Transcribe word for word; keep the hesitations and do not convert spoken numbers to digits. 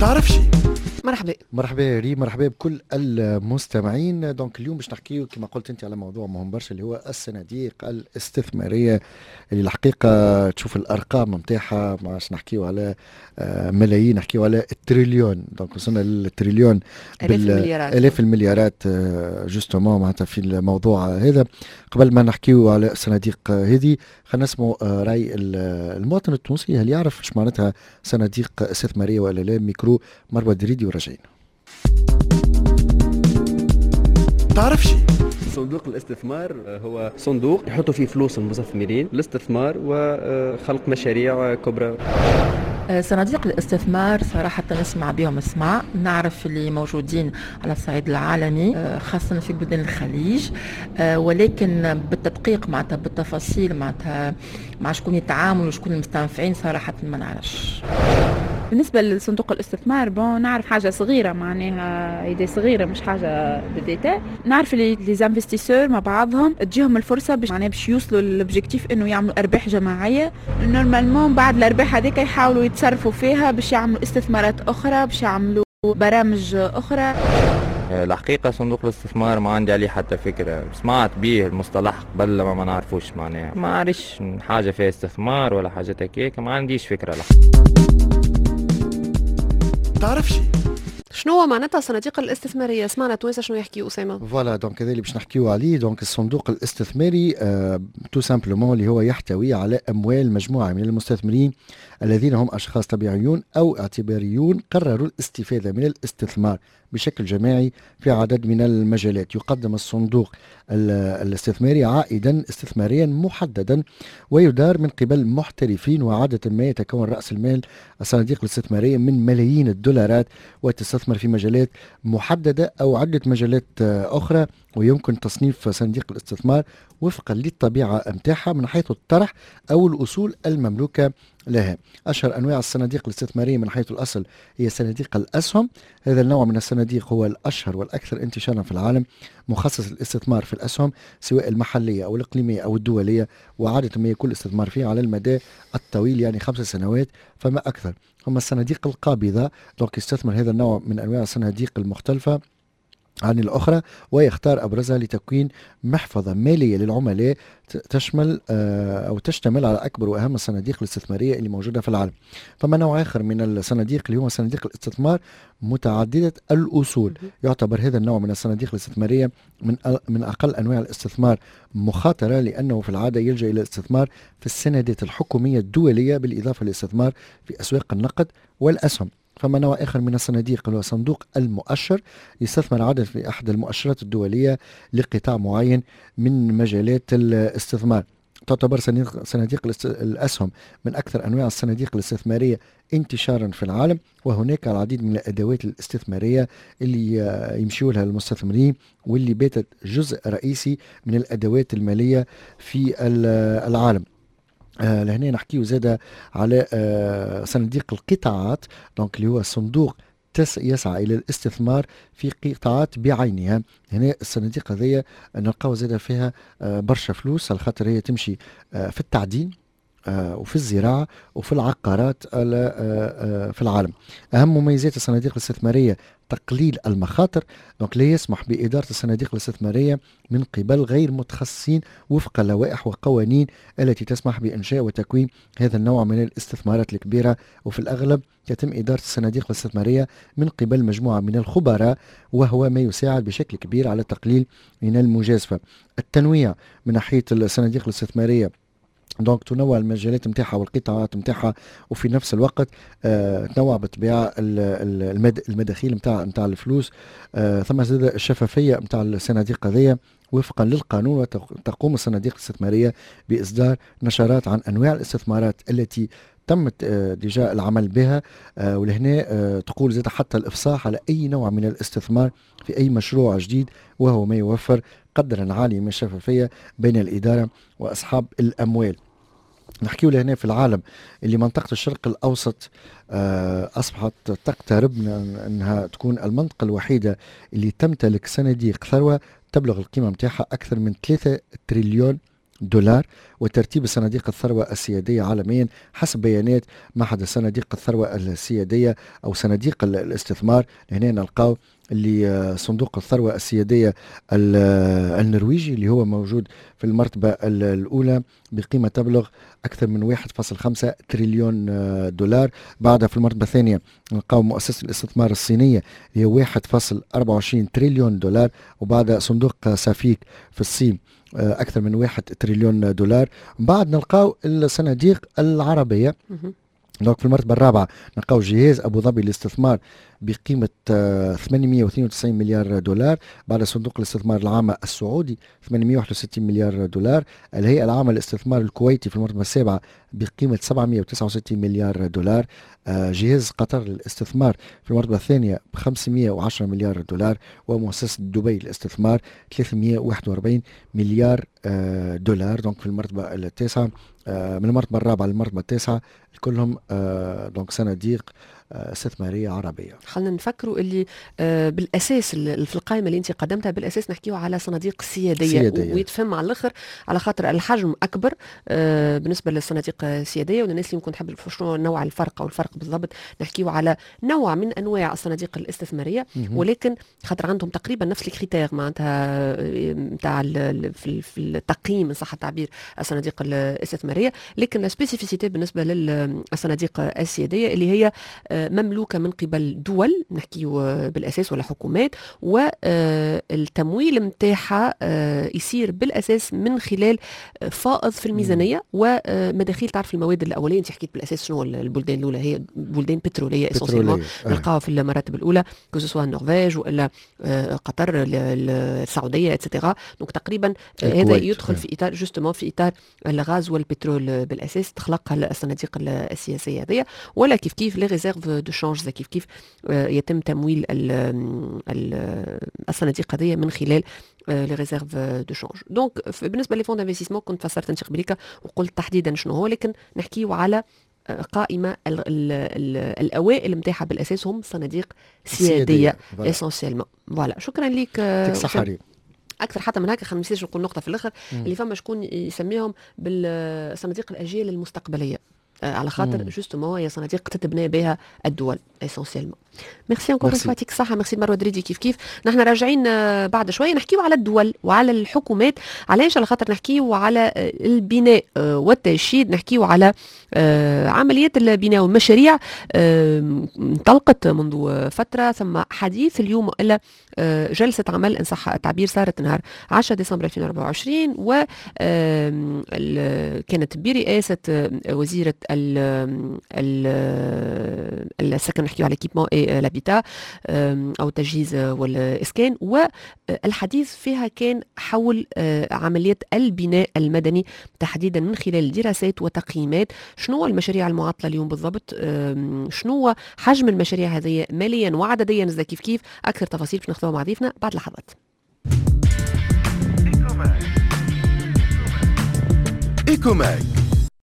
تعرف شي. مرحبا مرحبا ري، مرحبا بكل المستمعين. دونك اليوم باش نحكيو كما قلت انت على موضوع مهم برشا اللي هو الصناديق الاستثماريه، اللي الحقيقه تشوف الارقام نتاعها باش نحكيو على ملايين، نحكيو على التريليون. دونك وصلنا للتريليون بالالاف المليارات جوستومون معناتها في الموضوع هذا. قبل ما نحكيو على الصناديق هذه خلينا نسمعوا راي المواطن التونسي، هل يعرف ايش معناتها صناديق استثماريه ولا لا؟ ميكرو مروه دريدي ورجعين. تعرف شي. صندوق الاستثمار هو صندوق يحطوا فيه فلوس المستثمرين للاستثمار وخلق مشاريع كبرى. صناديق الاستثمار صراحة نسمع بهم اسمع، نعرف اللي موجودين على الصعيد العالمي خاصة في بلدان الخليج، ولكن بالتدقيق معناتها بالتفاصيل معناتها مع شكون يتعامل وشكون المستنفعين صراحة ما نعرفش. بالنسبة لصندوق الاستثمار بون نعرف حاجة صغيرة، معناها ايدي صغيرة مش حاجة بديتا. نعرف اللي لي زانفستيسور مع بعضهم تجيهم الفرصة باش معناها باش يوصلوا للوبجيكتيف انه يعملوا ارباح جماعية. نورمالمون بعد الارباح هذيك يحاولوا يتصرفوا فيها باش يعملوا استثمارات اخرى، باش يعملوا برامج اخرى. الحقيقة صندوق الاستثمار ما عندي عليه حتى فكرة، سمعت بيه المصطلح قبل لما ما نعرفوش معناها، ما عارفش حاجة فيها استثمار ولا حاجة هكاك، ما عنديش فكرة لها. تعرف شي. شنو هو معناتها الصناديق الاستثماريه؟ سمعنا توانسه شنو يحكيوا اسامه. فوالا دونك هذا اللي باش نحكيو عليه. دونك الصندوق الاستثماري آه تو سامبلومون اللي هو يحتوي على اموال مجموعه من المستثمرين الذين هم اشخاص طبيعيون او اعتباريون قرروا الاستفاده من الاستثمار بشكل جماعي في عدد من المجالات. يقدم الصندوق الاستثماري عائدا استثماريا محددا ويدار من قبل محترفين، وعادة ما يتكون رأس المال الصناديق الاستثمارية من ملايين الدولارات وتستثمر في مجالات محددة أو عدة مجالات أخرى. ويمكن تصنيف صناديق الاستثمار وفقا للطبيعة متاعها من حيث الطرح أو الأصول المملوكة لها. أشهر أنواع الصناديق الاستثمارية من حيث الأصل هي صناديق الأسهم. هذا النوع من الصناديق هو الأشهر والأكثر انتشارا في العالم، مخصص للاستثمار في الأسهم سواء المحلية أو الإقليمية أو الدولية، وعادة ما يكون الاستثمار فيه على المدى الطويل يعني خمس سنوات فما أكثر. هم الصناديق القابضة، دونك يستثمر هذا النوع من أنواع الصناديق المختلفة عن الأخرى ويختار أبرزها لتكوين محفظة مالية للعملاء تشمل أو تشتمل على أكبر وأهم الصناديق الاستثمارية اللي موجودة في العالم. فما نوع آخر من الصناديق اللي هو صناديق الاستثمار متعددة الأصول. يعتبر هذا النوع من الصناديق الاستثمارية من من أقل أنواع الاستثمار مخاطرة، لأنه في العادة يلجأ إلى الاستثمار في السندات الحكومية الدولية بالإضافة للاستثمار في أسواق النقد والأسهم. فما نوع آخر من الصناديق اللي هو صندوق المؤشر، يستثمر عادة في أحد المؤشرات الدولية لقطاع معين من مجالات الاستثمار. تعتبر صناديق الأسهم من أكثر أنواع الصناديق الاستثمارية انتشارا في العالم، وهناك العديد من الأدوات الاستثمارية اللي يمشيوا لها المستثمرين واللي باتت جزء رئيسي من الأدوات المالية في العالم. آه لهنا نحكيو زادة على آه صناديق القطاعات، دونك اللي هو صندوق يسعى إلى الاستثمار في قطاعات بعينها. هنا الصناديق هذه نلقاو زادة فيها آه برشا فلوس، على خاطر هي تمشي آه في التعدين آه وفي الزراعة وفي العقارات آه آه في العالم. أهم مميزات الصناديق الاستثمارية تقليل المخاطر، دونك لا يسمح بإدارة الصناديق الاستثمارية من قبل غير متخصصين وفق اللوائح وقوانين التي تسمح بإنشاء وتكوين هذا النوع من الاستثمارات الكبيرة. وفي الأغلب يتم إدارة الصناديق الاستثمارية من قبل مجموعة من الخبراء، وهو ما يساعد بشكل كبير على التقليل من المجازفة. التنويع من ناحية الصناديق الاستثمارية، دونك تنوع المجالات نتاعها والقطاعات نتاعها، وفي نفس الوقت آه تنوع بالطبيعه المد المداخيل نتاع نتاع الفلوس. آه ثم زاد الشفافيه نتاع الصناديق هذيا وفقا للقانون. وتقوم الصناديق الاستثماريه باصدار نشرات عن انواع الاستثمارات التي تمت آه ديجا العمل بها، آه ولهنا آه تقول زاد حتى الافصاح على اي نوع من الاستثمار في اي مشروع جديد، وهو ما يوفر قدرا عاليا من الشفافيه بين الاداره واصحاب الاموال. نحكيو لهنا في العالم اللي منطقة الشرق الأوسط أصبحت تقترب من أنها تكون المنطقة الوحيدة اللي تمتلك صناديق ثروة تبلغ القيمة متاعها أكثر من ثلاثة تريليون دولار، وترتيب صناديق الثروة السيادية عالميا حسب بيانات معهد صناديق الثروة السيادية أو صناديق الاستثمار. هنا نلقاو اللي صندوق الثروة السيادية النرويجي اللي هو موجود في المرتبة الأولى بقيمة تبلغ أكثر من واحد فاصلة خمسة تريليون دولار. بعدها في المرتبة الثانية نلقاو مؤسسة الاستثمار الصينية اللي هي واحد فاصلة أربعة وعشرين تريليون دولار. وبعدها صندوق سافيك في الصين أكثر من واحد تريليون دولار. بعد نلقاو الصناديق العربية. دونك في المرتبة الرابعة نلقاو جهاز أبو ظبي للاستثمار بقيمة ثمانمئة واثنين وتسعين مليار دولار. بعد صندوق الاستثمار العامة السعودي ثمانمئة وواحد وستين مليار دولار. الهيئة العامة للاستثمار الكويتي في المرتبة السابعة بقيمة سبعمئة وتسعة وستين مليار دولار. جهاز قطر للاستثمار في المرتبة الثانية ب خمسمئة وعشرة مليار دولار. ومؤسسة دبي للاستثمار ثلاثمئة وواحد وأربعين مليار دولار. دونك في المرتبة التاسعة من المرتبة الرابعة للمرتبة التاسعة كلهم دونك صناديق استثمارية عربية. خلينا نفكروا اللي آه بالاساس في القائمه اللي انت قدمتها بالاساس نحكيو على صناديق سياديه, سيادية. ويتفهم على الاخر على خاطر الحجم اكبر آه بالنسبه للصناديق السياديه. والناس اللي ممكن تحب شنو نوع الفرق او الفرق بالضبط نحكيو على نوع من انواع الصناديق الاستثماريه م-م. ولكن خاطر عندهم تقريبا نفس الكريتير معناتها نتاع في التقييم ان صح التعبير الصناديق الاستثماريه. لكن السبيسيفيسيتي بالنسبه للصناديق السياديه اللي هي آه مملوكة من قبل دول نحكيو بالأساس ولا حكومات والتمويل متاعها يصير بالأساس من خلال فائض في الميزانية ومداخيل. تعرف المواد الأولية أنت حكيت بالأساس شنو البلدان الأولى هي بلدان بترولية اسونسيلمون نلقاها في المراتب الأولى كوزسوا النرويج ولا قطر السعودية اتسيتيرا. دونك تقريبا هذا يدخل في إطار جوستومون في إطار الغاز والبترول بالأساس تخلقها الصناديق السياسية هذه. ولا كيف كيف لي ريزيرف دو شانج كيف كيف يتم تمويل الصناديق هذه من خلال لي ريزيرف دو شانج. دونك بالنسبه لي فون انفستيسمون كنت فسرت انت قبليك وقلت تحديدا شنو هو. لكن نحكيو على قائمه ال ال ال الاوائل نتاعها بالاساس هم صناديق سياديه اسونسيلمون. فوالا شكرا لك اكثر حتى من هكا. خلينا نسيش نقول نقطه في الاخر مم. اللي فما شكون يسميهم بالصناديق الاجيال المستقبليه على خاطر جوستومون هي صناديق تتبنى بها الدول اسونسيلمون. ميرسي انكور فوا يعطيك الصحه. ميرسي مروه دريدي. كيف كيف نحن راجعين بعد شويه نحكيو على الدول وعلى الحكومات. علاش؟ على خاطر نحكيو على البناء والتشييد نحكيو على عمليات البناء والمشاريع انطلقت منذ فتره. ثم حديث اليوم الا جلسه عمل ان صح التعبير صارت نهار عشرة ديسمبر ألفين وأربعة وعشرين و كانت برئاسه وزيره السكن نحكيو على كيبمون لابيتا او التجهيز والاسكان. والحديث فيها كان حول عمليات البناء المدني تحديدا من خلال دراسات وتقييمات. شنو المشاريع المعطله اليوم بالضبط؟ شنو حجم المشاريع هذه ماليا وعدديا؟ زي كيف كيف اكثر تفاصيل باش ناخذوها مع ضيفنا بعد لحظات. إيكوماك